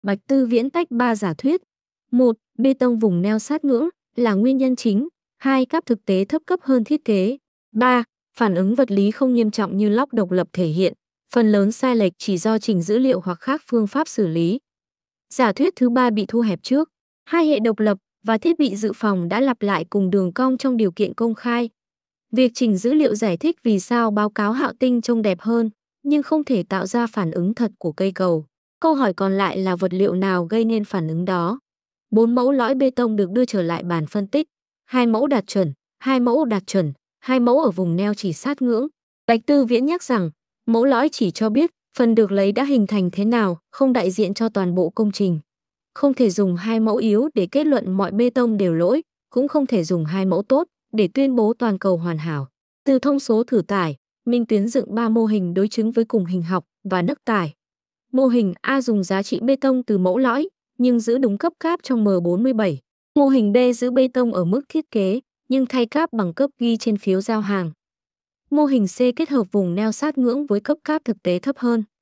Bạch Tư Viễn tách ba giả thuyết. 1. Bê tông vùng neo sát ngưỡng là nguyên nhân chính. 2. Cáp thực tế thấp cấp hơn thiết kế. 3. Phản ứng vật lý không nghiêm trọng như lóc độc lập thể hiện. Phần lớn sai lệch chỉ do trình dữ liệu hoặc khác phương pháp xử lý. Giả thuyết thứ ba bị thu hẹp trước. Hai hệ độc lập và thiết bị dự phòng đã lặp lại cùng đường cong trong điều kiện công khai. Việc chỉnh dữ liệu giải thích vì sao báo cáo Hạo Tinh trông đẹp hơn, nhưng không thể tạo ra phản ứng thật của cây cầu. Câu hỏi còn lại là vật liệu nào gây nên phản ứng đó. 4 mẫu lõi bê tông được đưa trở lại bàn phân tích. 2 mẫu đạt chuẩn, 2 mẫu đạt chuẩn, 2 mẫu ở vùng neo chỉ sát ngưỡng. Bạch Tư Viễn nhắc rằng, mẫu lõi chỉ cho biết phần được lấy đã hình thành thế nào, không đại diện cho toàn bộ công trình. Không thể dùng 2 mẫu yếu để kết luận mọi bê tông đều lỗi, cũng không thể dùng 2 mẫu tốt để tuyên bố toàn cầu hoàn hảo. Từ thông số thử tải, Minh Tuyến dựng 3 mô hình đối chứng với cùng hình học và nấc tải. Mô hình A dùng giá trị bê tông từ mẫu lõi, nhưng giữ đúng cấp cáp trong M47. Mô hình B giữ bê tông ở mức thiết kế, nhưng thay cáp bằng cấp ghi trên phiếu giao hàng. Mô hình C kết hợp vùng neo sát ngưỡng với cấp cáp thực tế thấp hơn.